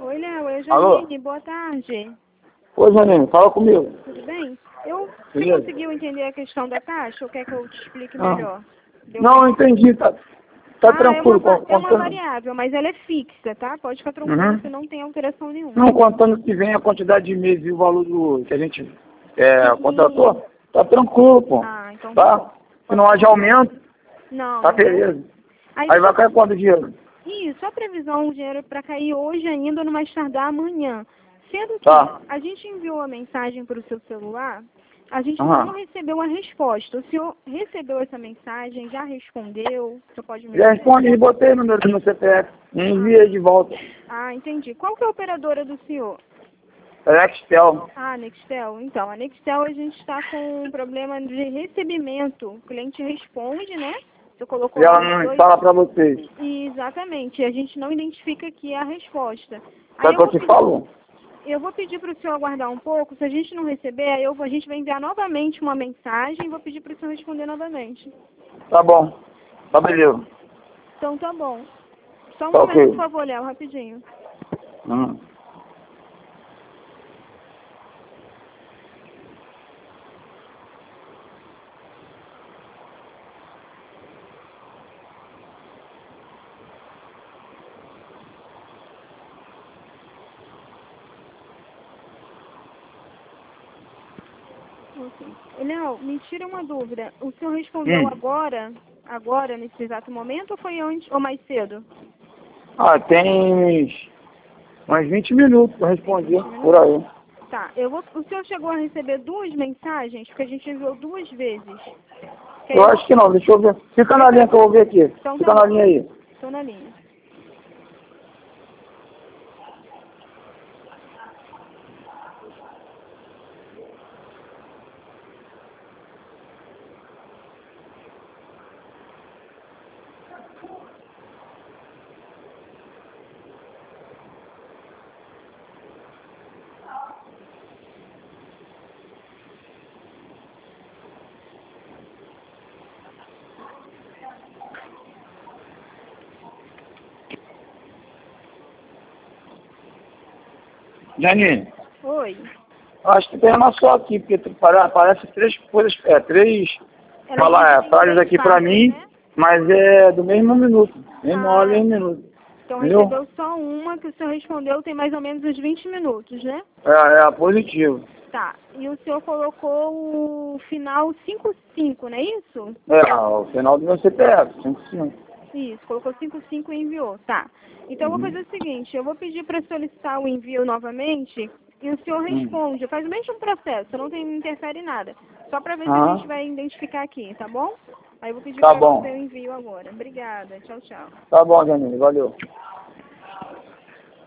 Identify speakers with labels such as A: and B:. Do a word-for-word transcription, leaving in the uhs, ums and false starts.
A: Oi, Léo, é
B: Alô?
A: Janine, boa tarde.
B: Oi, Janine, fala comigo.
A: Tudo bem? Eu, você
B: Beleza.
A: conseguiu entender a questão da taxa ou quer que eu te explique
B: Ah.
A: melhor? Deu
B: Não, eu
A: pra-
B: entendi, tá, tá
A: ah,
B: tranquilo.
A: é uma, va-
B: con-
A: é uma
B: Contando,
A: variável, mas ela é fixa, tá? Pode ficar tranquilo
B: Uhum.
A: que não tem alteração nenhuma.
B: não contando que vem a quantidade de meses e o valor do, que a gente é,
A: Sim.
B: contratou, tá tranquilo, pô.
A: Ah, então tá bom.
B: Tá? Se não haja aumento,
A: Não,
B: tá
A: não tem.
B: beleza.
A: Aí,
B: Aí vai
A: deixa
B: cair quanto dinheiro?
A: Isso, a previsão, o dinheiro para cair hoje ainda, no mais tardar amanhã. Sendo que
B: Tá.
A: a gente enviou a mensagem para o seu celular, a gente
B: Aham.
A: não recebeu a resposta. O senhor recebeu essa mensagem, já respondeu? Você pode me
B: Já
A: dizer?
B: respondi, botei o número no C P F, e enviei de volta.
A: Ah, entendi. Qual que é a operadora do senhor?
B: É Nextel.
A: Ah, Nextel. Então, a Nextel a gente está com um problema de recebimento. O cliente responde, né? Você colocou
B: E
A: lá
B: ela
A: os
B: não
A: dois.
B: fala pra vocês.
A: Exatamente. A gente não identifica aqui a resposta. Aí
B: Sabe o
A: eu
B: que eu
A: vou
B: te
A: pedir,
B: falo?
A: eu vou pedir para o senhor aguardar um pouco. Se a gente não receber, aí eu, vou- a gente vai enviar novamente uma mensagem e vou pedir para o senhor responder novamente.
B: Tá bom. Tá beleza.
A: Então tá bom. Só um
B: Tá
A: momento,
B: ok.
A: por favor, Léo, rapidinho.
B: Hum.
A: Ok. Léo, me tira uma dúvida. O senhor respondeu
B: Hum.
A: agora, agora, nesse exato momento, ou foi antes, ou mais cedo?
B: Ah, tem uns, uns vinte minutos pra responder, por aí.
A: Tá. Eu vou, o senhor chegou a receber duas mensagens, porque a gente enviou duas vezes. Que
B: Eu
A: aí-
B: acho que não, deixa eu ver. Fica na linha que eu vou ver aqui.
A: Então
B: Fica
A: tá
B: na
A: bom.
B: linha aí.
A: Estou na linha.
B: Janine,
A: Oi.
B: acho que tem uma só aqui, porque tu- pare- aparece três coisas, é, três
A: Ela
B: fala, é,
A: tem
B: frases
A: três
B: aqui pra
A: fases,
B: mim,
A: né?
B: mas é do mesmo minuto. Mesmo hora,
A: Ah,
B: mesmo minuto.
A: então
B: Entendeu?
A: recebeu só uma que o senhor respondeu tem mais ou menos uns vinte minutos, né?
B: É, é positivo.
A: Tá. E o senhor colocou o final cinco cinco, não é isso?
B: É, o final do meu C P F, cinco cinco.
A: Isso, colocou cinco cinco e enviou. Tá. Então eu vou
B: Uhum.
A: fazer o seguinte, eu vou pedir para solicitar o envio novamente e o senhor
B: Hum.
A: responde. Faz o mesmo processo, não tem, não interfere em nada. Só para ver se a
B: Ah,
A: gente vai identificar aqui, tá bom? Aí eu vou pedir
B: tá
A: para
B: bom.
A: você o envio agora. Obrigada. Tchau, tchau.
B: Tá bom, Janine, valeu.